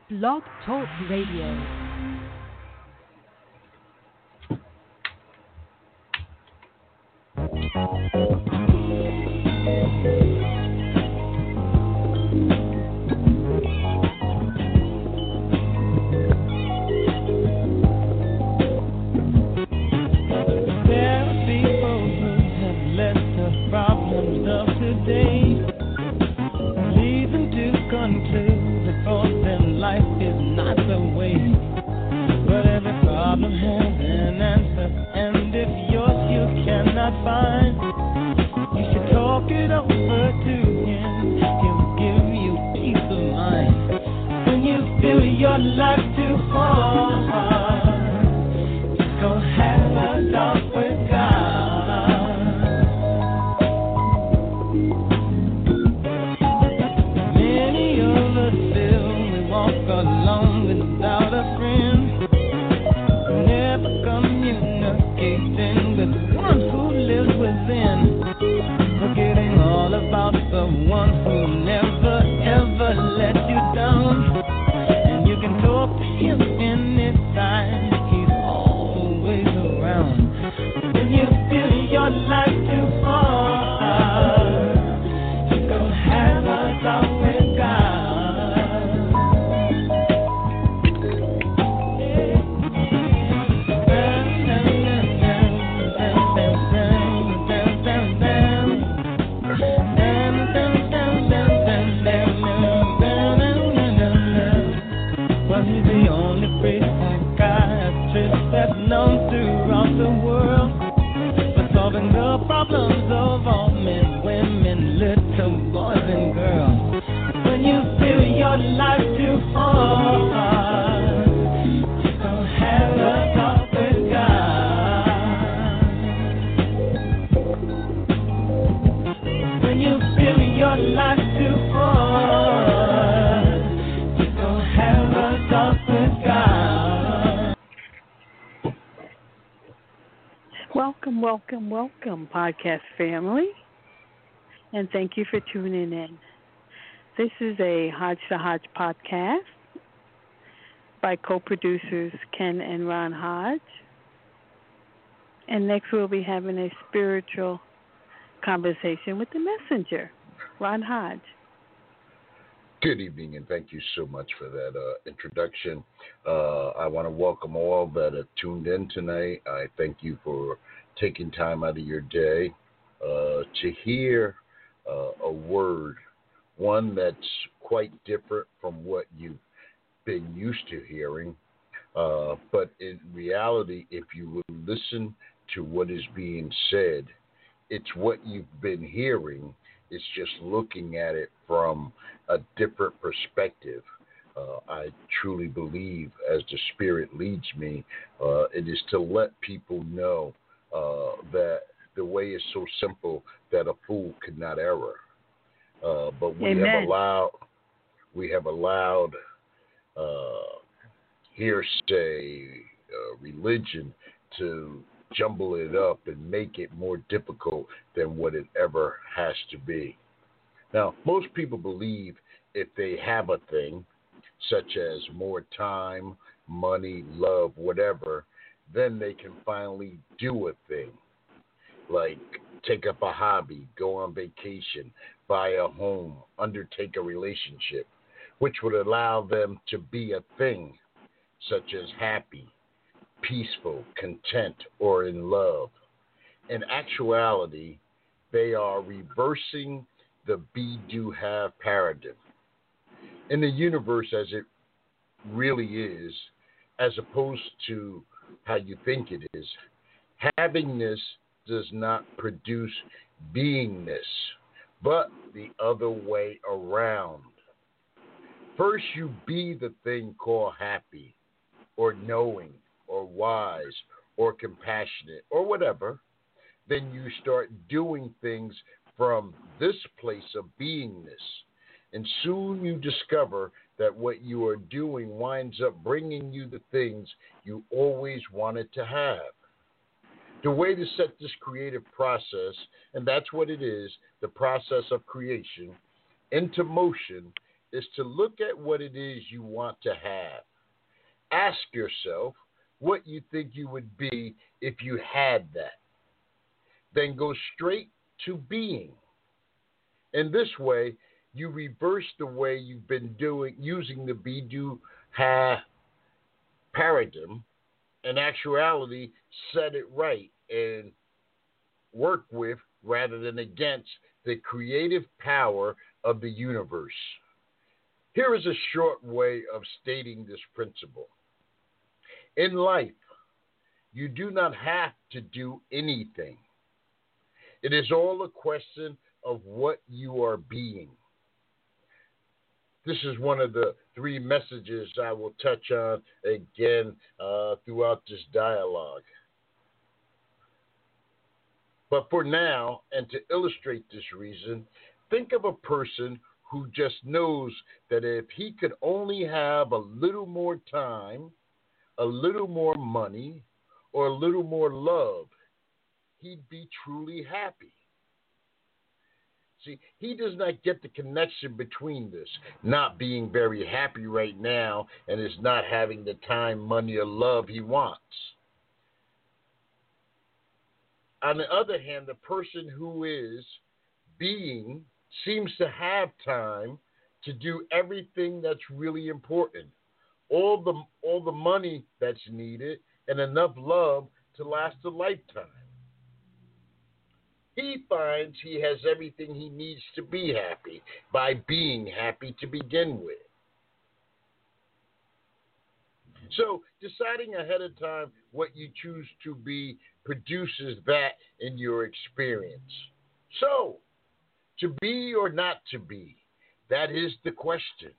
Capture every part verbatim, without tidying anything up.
Blog Talk Radio. Welcome, welcome, welcome, podcast family, and thank you for tuning in. This is a Hodge to Hodge podcast by co-producers Ken and Ron Hodge, and next we'll be having a spiritual conversation with the messenger, Ron Hodge. Good evening, and thank you so much for that uh, introduction. Uh, I want to welcome all that have tuned in tonight. I thank you for taking time out of your day uh, to hear uh, a word, one that's quite different from what you've been used to hearing. Uh, but in reality, if you would listen to what is being said, it's what you've been hearing. It's just looking at it from a different perspective. Uh, I truly believe, as the Spirit leads me, uh, it is to let people know uh, that the way is so simple that a fool could not err. Uh, but we Amen. have allowed, we have allowed uh, hearsay, uh, religion to jumble it up and make it more difficult than what it ever has to be. Now, most people believe if they have a thing, such as more time, money, love, whatever, then they can finally do a thing, like take up a hobby, go on vacation, buy a home, undertake a relationship, which would allow them to be a thing, such as happy, peaceful, content, or in love. In actuality, they are reversing the be-do-have paradigm. In the universe as it really is, as opposed to how you think it is, havingness does not produce beingness, but the other way around. First, you be the thing called happy, or knowing, or wise, or compassionate, or whatever. Then you start doing things from this place of beingness. And soon you discover that what you are doing winds up bringing you the things you always wanted to have. The way to set this creative process, and that's what it is, the process of creation, into motion is to look at what it is you want to have. Ask yourself what you think you would be if you had that. Then go straight to being. In this way, you reverse the way you've been doing using the be, do, have paradigm. In actuality, set it right and work with rather than against the creative power of the universe. Here is a short way of stating this principle. In life, you do not have to do anything. It is all a question of what you are being. This is one of the three messages I will touch on again uh, throughout this dialogue. But for now, and to illustrate this reason, think of a person who just knows that if he could only have a little more time, a little more money, or a little more love, he'd be truly happy. See, he does not get the connection between this, not being very happy right now and is not having the time, money, or love he wants. On the other hand, the person who is being seems to have time to do everything that's really important, all the all the money that's needed, and enough love to last a lifetime. He finds he has everything he needs to be happy by being happy to begin with. So deciding ahead of time what you choose to be produces that in your experience. So, to be or not to be, that is the question.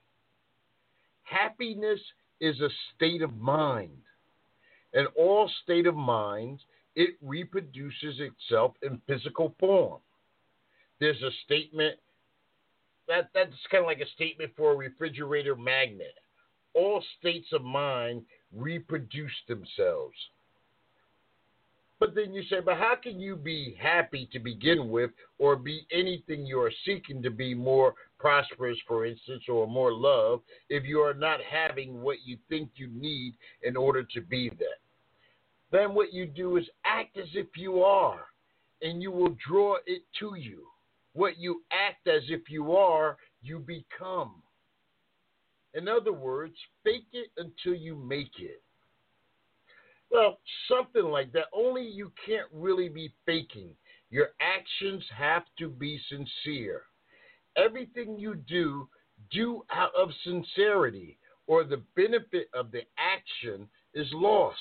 Happiness is a state of mind. In all state of minds, it reproduces itself in physical form. There's a statement, that, that's kind of like a statement for a refrigerator magnet. All states of mind reproduce themselves. But then you say, but how can you be happy to begin with or be anything you are seeking to be more prosperous, for instance, or more love if you are not having what you think you need in order to be that? Then what you do is act as if you are, and you will draw it to you. What you act as if you are, you become. In other words, fake it until you make it. Well, something like that, only you can't really be faking. Your actions have to be sincere. Everything you do, do out of sincerity, or the benefit of the action is lost.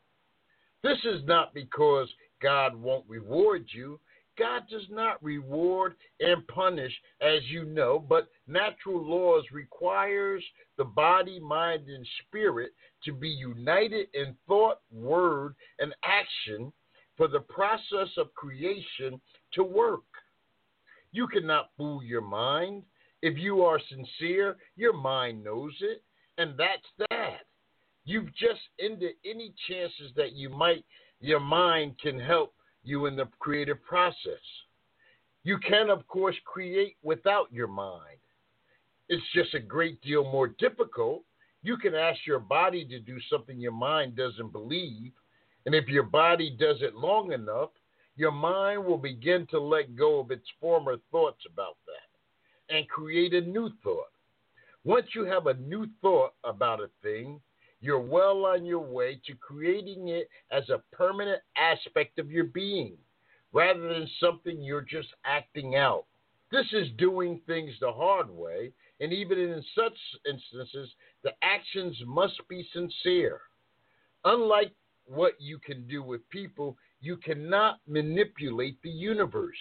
This is not because God won't reward you. God does not reward and punish, as you know, but natural laws requires the body, mind, and spirit to be united in thought, word, and action for the process of creation to work. You cannot fool your mind. If you are sincere, your mind knows it, and that's that. You've just ended any chances that you might, your mind can help you in the creative process. You can, of course, create without your mind. It's just a great deal more difficult. You can ask your body to do something your mind doesn't believe, and if your body does it long enough, your mind will begin to let go of its former thoughts about that and create a new thought. Once you have a new thought about a thing, you're well on your way to creating it as a permanent aspect of your being, rather than something you're just acting out. This is doing things the hard way, and even in such instances, the actions must be sincere. Unlike what you can do with people, you cannot manipulate the universe.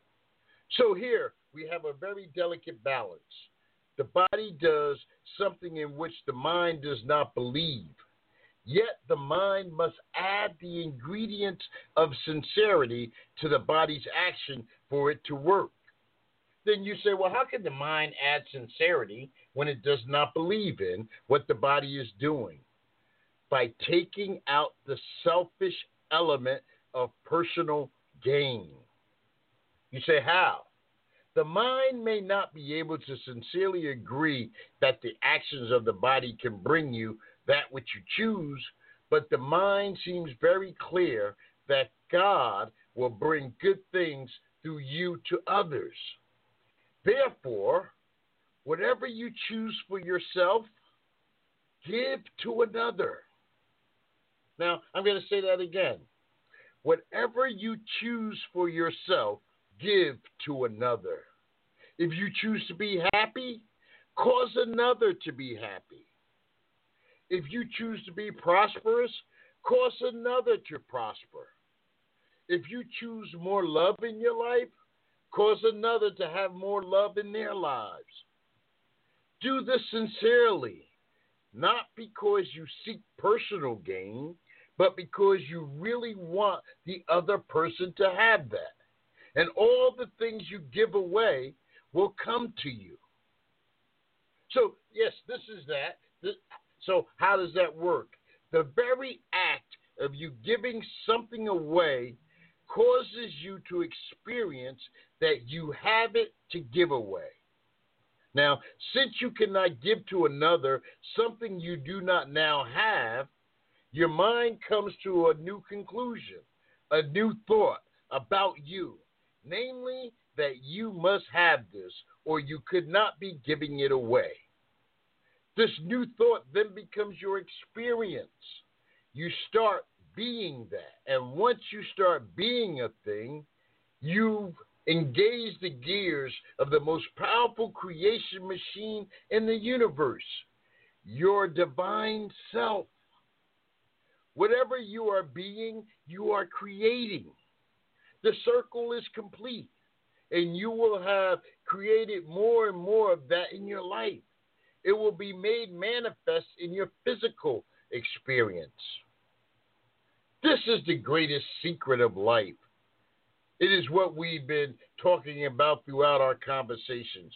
So here, we have a very delicate balance. The body does something in which the mind does not believe. Yet the mind must add the ingredients of sincerity to the body's action for it to work. Then you say, well, how can the mind add sincerity when it does not believe in what the body is doing? By taking out the selfish element of personal gain. You say, how? The mind may not be able to sincerely agree that the actions of the body can bring you that which you choose, but the mind seems very clear that God will bring good things through you to others. Therefore, whatever you choose for yourself, give to another. Now, I'm going to say that again. Whatever you choose for yourself, give to another. If you choose to be happy, cause another to be happy. If you choose to be prosperous, cause another to prosper. If you choose more love in your life, cause another to have more love in their lives. Do this sincerely, not because you seek personal gain, but because you really want the other person to have that. And all the things you give away will come to you. So, yes, this is that. This, so how does that work? The very act of you giving something away causes you to experience that you have it to give away. Now, since you cannot give to another something you do not now have, your mind comes to a new conclusion, a new thought about you, namely that you must have this or you could not be giving it away. This new thought then becomes your experience. You start being that, and once you start being a thing, you've engaged the gears of the most powerful creation machine in the universe, your divine self. Whatever you are being, you are creating. The circle is complete, and you will have created more and more of that in your life. It will be made manifest in your physical experience. This is the greatest secret of life. It is what we've been talking about throughout our conversations.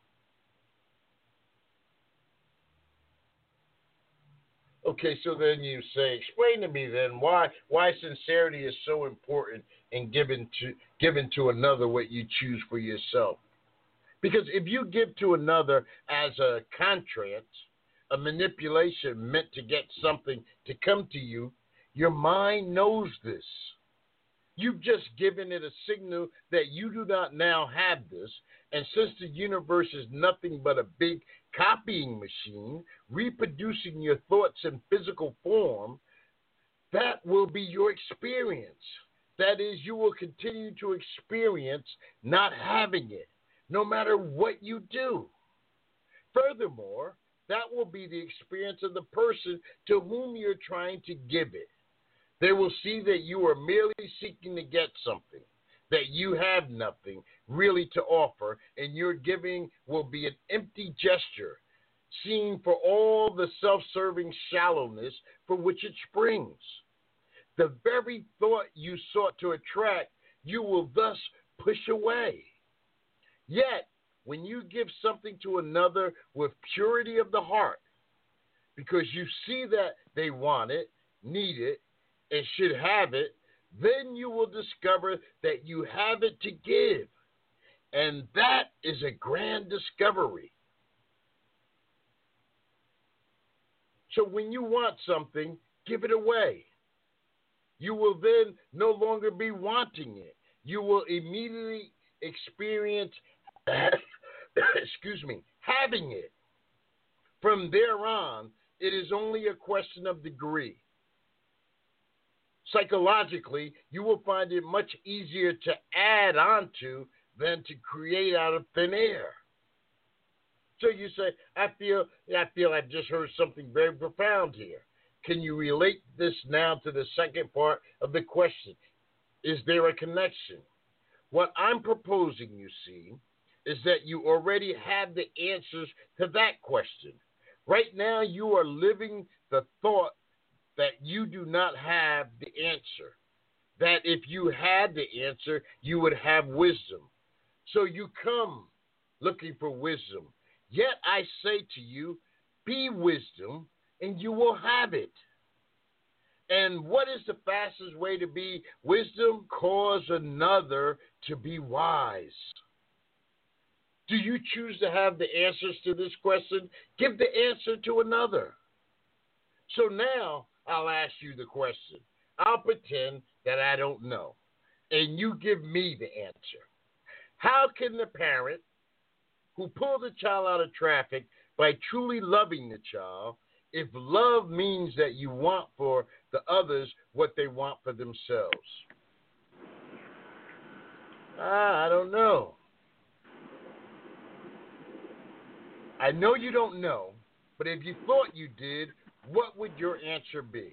Okay, so then you say, explain to me then why why sincerity is so important in giving to giving to another what you choose for yourself. Because if you give to another as a contract, a manipulation meant to get something to come to you, your mind knows this. You've just given it a signal that you do not now have this, and since the universe is nothing but a big copying machine, reproducing your thoughts in physical form, that will be your experience. That is, you will continue to experience not having it, no matter what you do. Furthermore, that will be the experience of the person to whom you're trying to give it. They will see that you are merely seeking to get something, that you have nothing really to offer, and your giving will be an empty gesture, seen for all the self-serving shallowness for which it springs. The very thought you sought to attract, you will thus push away. Yet, when you give something to another with purity of the heart, because you see that they want it, need it, and should have it, then you will discover that you have it to give. And that is a grand discovery. So when you want something, give it away. You will then no longer be wanting it. You will immediately experience, excuse me, having it. From there on, it is only a question of degree. Psychologically, you will find it much easier to add on to than to create out of thin air. So you say, I feel, I feel I've just heard something very profound here. Can you relate this now to the second part of the question? Is there a connection? What I'm proposing, you see, is that you already have the answers to that question. Right now, you are living the thought that you do not have the answer, that if you had the answer, you would have wisdom. So you come looking for wisdom. Yet I say to you, be wisdom, and you will have it. And what is the fastest way to be wisdom? Cause another to be wise. Do you choose to have the answers to this question? Give the answer to another. So now I'll ask you the question. I'll pretend that I don't know, and you give me the answer. How can the parent who pulled the child out of traffic by truly loving the child, if love means that you want for the others what they want for themselves? Ah, I don't know. I know you don't know, but if you thought you did, what would your answer be?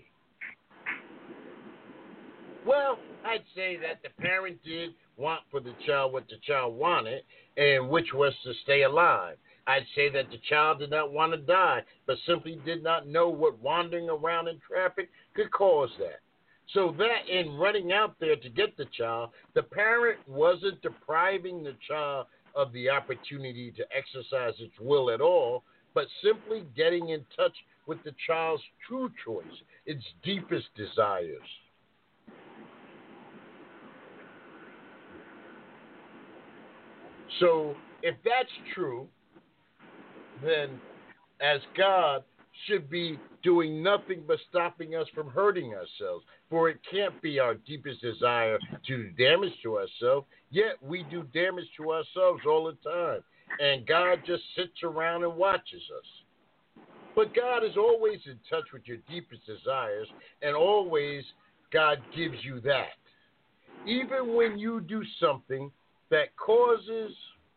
Well, I'd say that the parent did want for the child what the child wanted, and which was to stay alive. I'd say that the child did not want to die, but simply did not know what wandering around in traffic could cause that. So that in running out there to get the child, the parent wasn't depriving the child of the opportunity to exercise its will at all, but simply getting in touch with the child's true choice, its deepest desires. So if that's true, then as God should be doing nothing but stopping us from hurting ourselves. For it can't be our deepest desire to do damage to ourselves, yet we do damage to ourselves all the time. And God just sits around and watches us. But God is always in touch with your deepest desires, and always God gives you that. Even when you do something that causes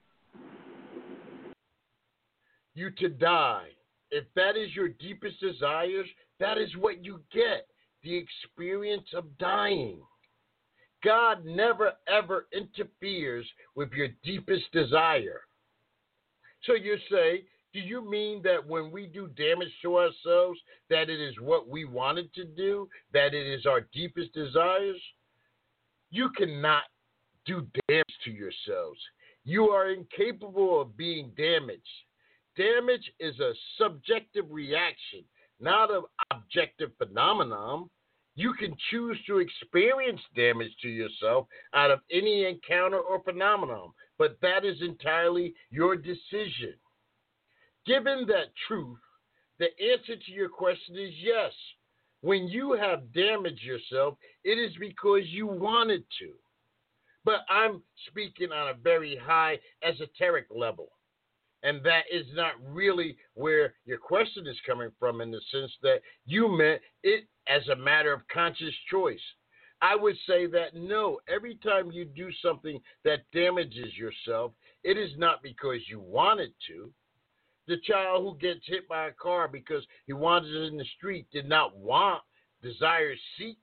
you to die, if that is your deepest desires, that is what you get, the experience of dying. God never, ever interferes with your deepest desire. So you say, do you mean that when we do damage to ourselves, that it is what we wanted to do, that it is our deepest desires? You cannot do damage to yourselves. You are incapable of being damaged. Damage is a subjective reaction, not an objective phenomenon. You can choose to experience damage to yourself out of any encounter or phenomenon, but that is entirely your decision. Given that truth, the answer to your question is yes. When you have damaged yourself, it is because you wanted to. But I'm speaking on a very high esoteric level. And that is not really where your question is coming from, in the sense that you meant it as a matter of conscious choice. I would say that no, every time you do something that damages yourself, it is not because you wanted to. The child who gets hit by a car because he wandered in the street did not want, desire, seek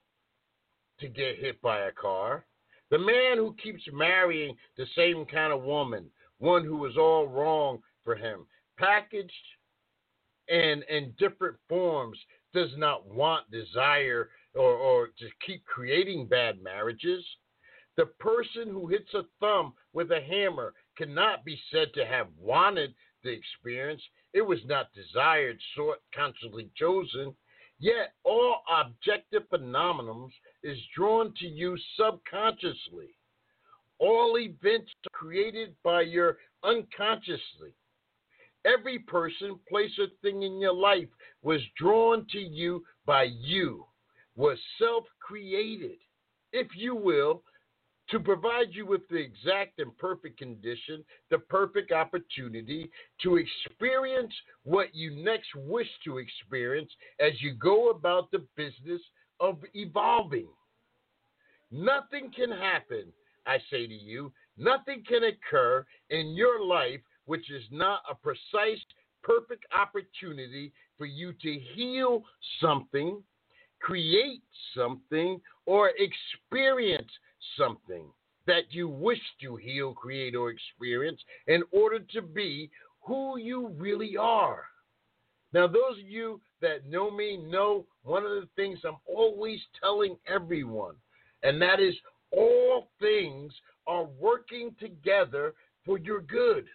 to get hit by a car. The man who keeps marrying the same kind of woman, one who was all wrong for him, packaged and in different forms, does not want, desire, or, or to keep creating bad marriages. The person who hits a thumb with a hammer cannot be said to have wanted the experience. It was not desired, sought, consciously chosen. Yet all objective phenomenons is drawn to you subconsciously. All events are created by your unconsciously. Every person, place, or thing in your life was drawn to you by you, was self-created, if you will, to provide you with the exact and perfect condition, the perfect opportunity to experience what you next wish to experience as you go about the business of evolving. Nothing can happen, I say to you, nothing can occur in your life which is not a precise, perfect opportunity for you to heal something, create something, or experience something that you wish to heal, create, or experience in order to be who you really are. Now, those of you that know me know one of the things I'm always telling everyone, and that is all things are working together for your good.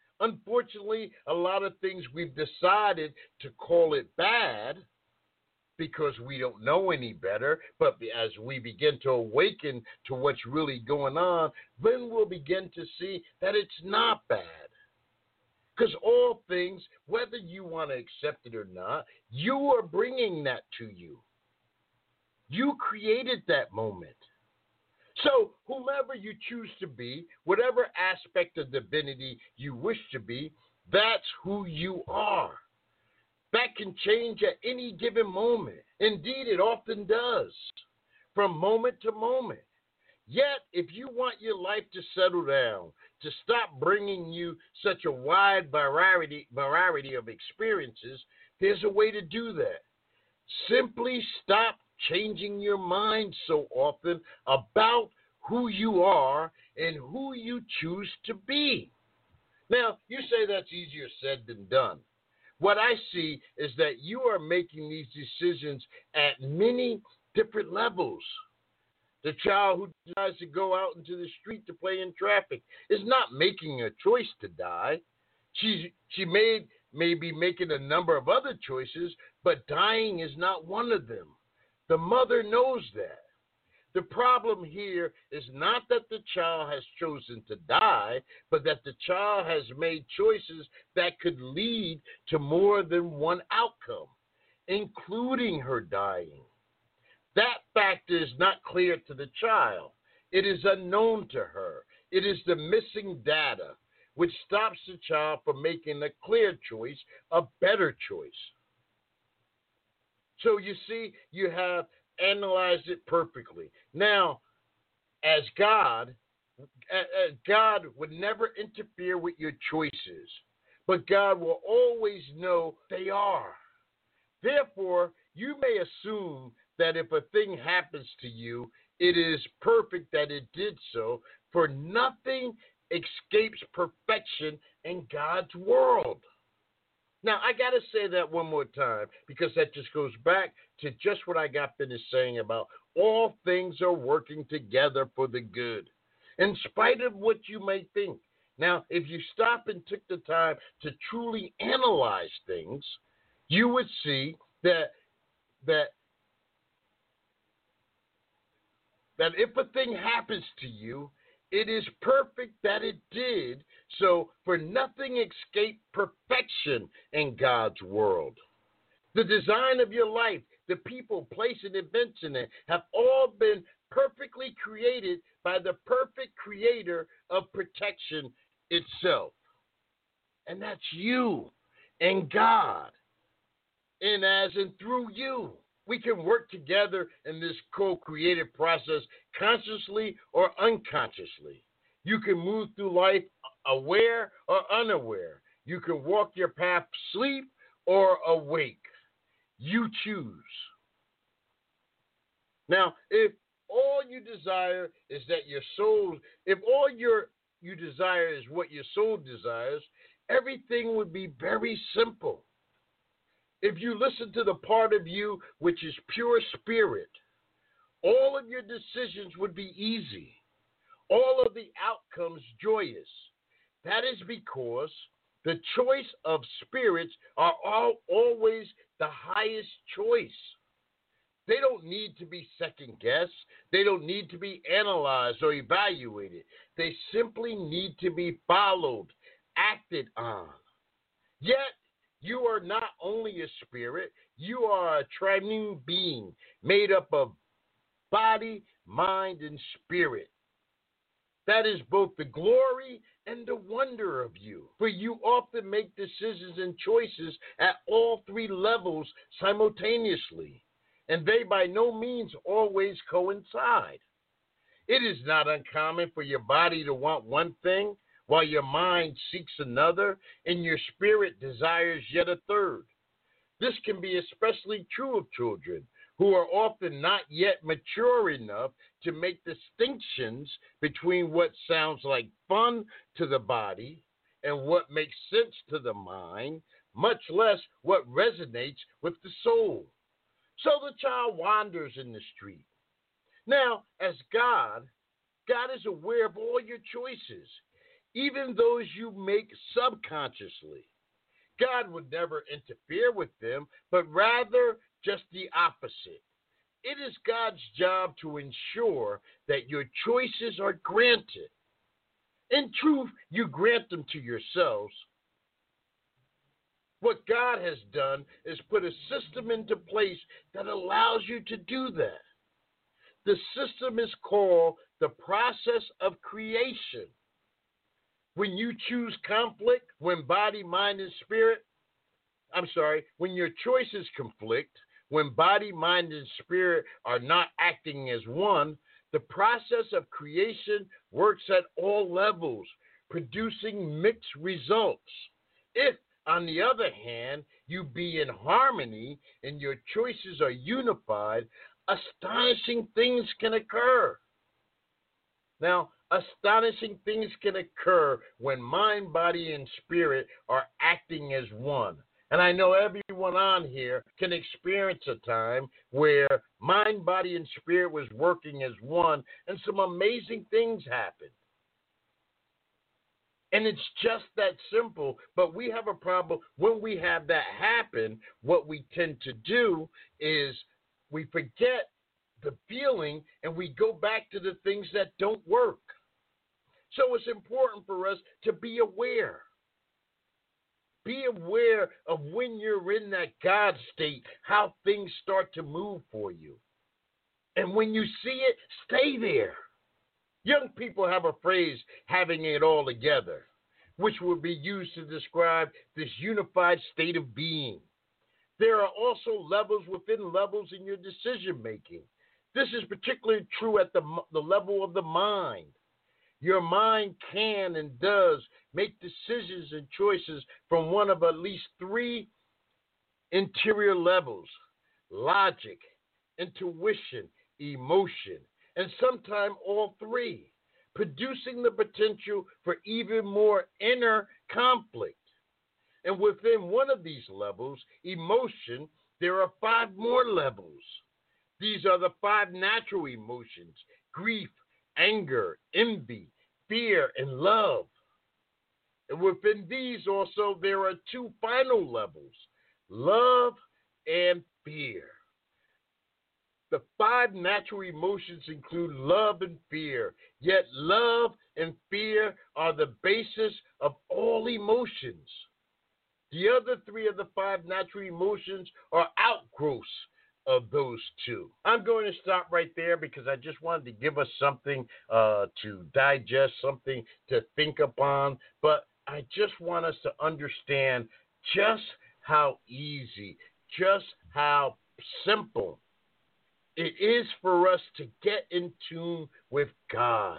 Unfortunately, a lot of things we've decided to call it bad, because we don't know any better, but as we begin to awaken to what's really going on, then we'll begin to see that it's not bad. Because all things, whether you want to accept it or not, you are bringing that to you. You created that moment. So whomever you choose to be, whatever aspect of divinity you wish to be, that's who you are. That can change at any given moment. Indeed, it often does, from moment to moment. Yet, if you want your life to settle down, to stop bringing you such a wide variety, variety of experiences, there's a way to do that. Simply stop changing your mind so often about who you are and who you choose to be. Now, you say that's easier said than done. What I see is that you are making these decisions at many different levels. The child who decides to go out into the street to play in traffic is not making a choice to die. She's, she may, may be making a number of other choices, but dying is not one of them. The mother knows that. The problem here is not that the child has chosen to die, but that the child has made choices that could lead to more than one outcome, including her dying. That fact is not clear to the child. It is unknown to her. It is the missing data which stops the child from making a clear choice, a better choice. So you see, you have analyzed it perfectly. Now, as God, uh, God would never interfere with your choices, but God will always know they are. Therefore, you may assume that if a thing happens to you, it is perfect that it did so, for nothing escapes perfection in God's world. Now, I got to say that one more time because that just goes back to just what I got finished saying about all things are working together for the good, in spite of what you may think. Now, if you stop and took the time to truly analyze things, you would see that that that if a thing happens to you, it is perfect that it did, so for nothing escaped perfection in God's world. The design of your life, the people, place, and events in it have all been perfectly created by the perfect creator of protection itself. And that's you and God, and as and through you. We can work together in this co-creative process consciously or unconsciously. You can move through life aware or unaware. You can walk your path asleep or awake. You choose. Now, if all you desire is that your soul, if all your you desire is what your soul desires, everything would be very simple. If you listen to the part of you which is pure spirit, all of your decisions would be easy, all of the outcomes joyous. That is because the choice of spirits are all, always the highest choice. They don't need to be second-guessed. They don't need to be analyzed or evaluated. They simply need to be followed, acted on. Yet, you are not only a spirit, you are a triune being made up of body, mind, and spirit. That is both the glory and the wonder of you, for you often make decisions and choices at all three levels simultaneously, and they by no means always coincide. It is not uncommon for your body to want one thing, while your mind seeks another, and your spirit desires yet a third. This can be especially true of children, who are often not yet mature enough to make distinctions between what sounds like fun to the body and what makes sense to the mind, much less what resonates with the soul. So the child wanders in the street. Now, as God, God is aware of all your choices, even those you make subconsciously. God would never interfere with them, but rather just the opposite. It is God's job to ensure that your choices are granted. In truth, you grant them to yourselves. What God has done is put a system into place that allows you to do that. The system is called the process of creation. When you choose conflict, when body, mind, and spirit, I'm sorry, when your choices conflict, when body, mind, and spirit are not acting as one, the process of creation works at all levels, producing mixed results. If, on the other hand, you be in harmony and your choices are unified, astonishing things can occur. Now, astonishing things can occur when mind, body, and spirit are acting as one. And I know everyone on here can experience a time where mind, body, and spirit was working as one, and some amazing things happened. And it's just that simple, but we have a problem. When we have that happen, what we tend to do is we forget the feeling and we go back to the things that don't work. So it's important for us to be aware. Be aware of when you're in that God state, how things start to move for you. And when you see it, stay there. Young people have a phrase, having it all together, which will be used to describe this unified state of being. There are also levels within levels in your decision making. This is particularly true at the, the level of the mind. Your mind can and does make decisions and choices from one of at least three interior levels: logic, intuition, emotion, and sometimes all three, producing the potential for even more inner conflict. And within one of these levels, emotion, there are five more levels. These are the five natural emotions: grief, anger, envy, fear, and love. And within these also, there are two final levels: love and fear. The five natural emotions include love and fear, yet love and fear are the basis of all emotions. The other three of the five natural emotions are outgrowths of those two. I'm going to stop right there because I just wanted to give us something uh, to digest, something to think upon, but I just want us to understand just how easy, just how simple it is for us to get in tune with God.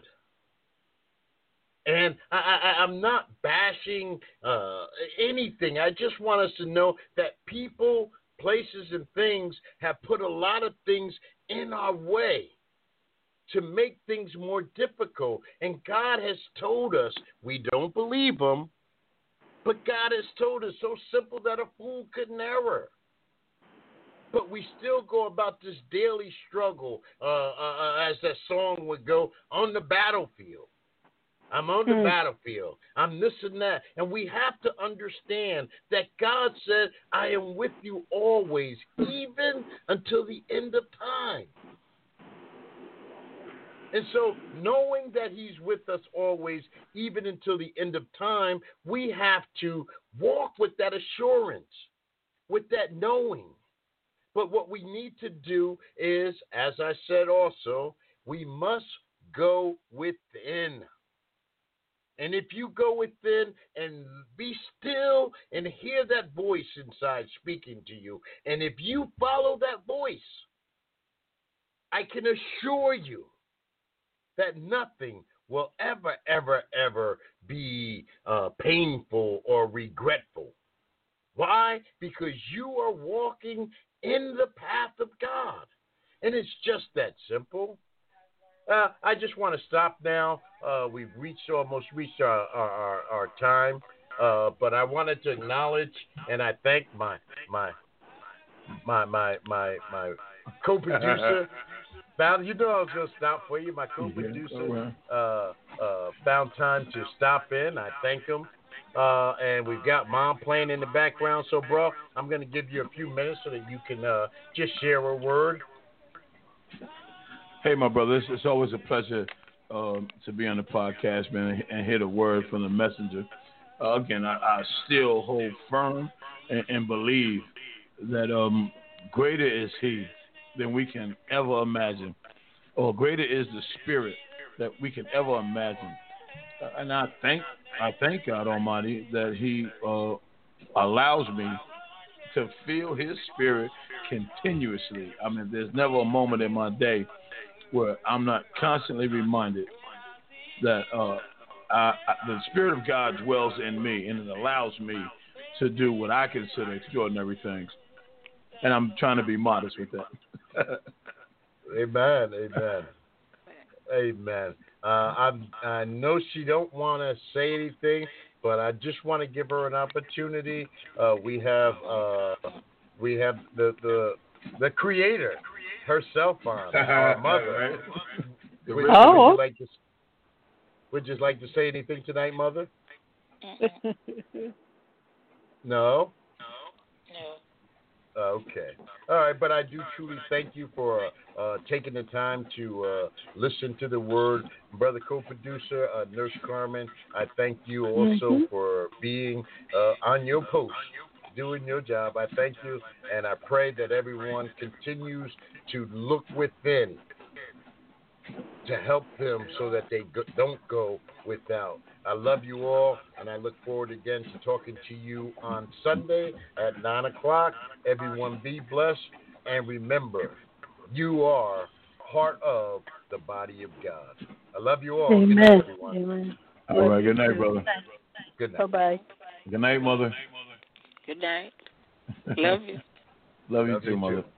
And I, I, I'm not bashing uh, anything. I just want us to know that people, places, and things have put a lot of things in our way to make things more difficult. And God has told us, we don't believe him, but God has told us so simple that a fool couldn't err. But we still go about this daily struggle, uh, uh, as that song would go, on the battlefield. I'm on the mm. battlefield. I'm this and that. And we have to understand that God said, I am with you always, even until the end of time. And so knowing that he's with us always, even until the end of time, we have to walk with that assurance, with that knowing. But what we need to do is, as I said also, we must go within. And if you go within and be still and hear that voice inside speaking to you, and if you follow that voice, I can assure you that nothing will ever, ever, ever be uh, painful or regretful. Why? Because you are walking in the path of God. And it's just that simple. Uh, I just want to stop now. Uh, we've reached almost reached our our, our, our time, uh, but I wanted to acknowledge and I thank my my my my my my co-producer. Found you know I was going to stop for you. My co-producer uh, uh, found time to stop in. I thank him. Uh, and we've got Mom playing in the background. So, bro, I'm going to give you a few minutes so that you can uh, just share a word. Hey, my brother, it's, it's always a pleasure um, to be on the podcast, man, and hear the word from the messenger. Uh, again, I, I still hold firm and, and believe that um, greater is He than we can ever imagine, or greater is the Spirit that we can ever imagine. Uh, and I thank I thank God Almighty that He uh, allows me to feel His Spirit continuously. I mean, there's never a moment in my day where I'm not constantly reminded that uh, I, I, the Spirit of God dwells in me, and it allows me to do what I consider extraordinary things. And I'm trying to be modest with that. Amen. Amen. Amen. Uh, I I know she don't want to say anything, but I just want to give her an opportunity. Uh, we have uh, we have the, the the creator herself on, our mother. Would, would, oh. would you like to would you like to say anything tonight, Mother? No. Okay. All right, but I do truly thank you for uh, taking the time to uh, listen to the word. Brother co-producer, uh, Nurse Carmen, I thank you also mm-hmm. for being uh, on your post, doing your job. I thank you, and I pray that everyone continues to look within to help them so that they go- don't go without. I love you all, and I look forward again to talking to you on Sunday at nine o'clock. Everyone be blessed, and remember, you are part of the body of God. I love you all. Amen. Good night, everyone. Amen. All right, good night, brother. Good night. Bye-bye. Good night, Mother. Good night. Love you. Love you Love too, you Mother. too.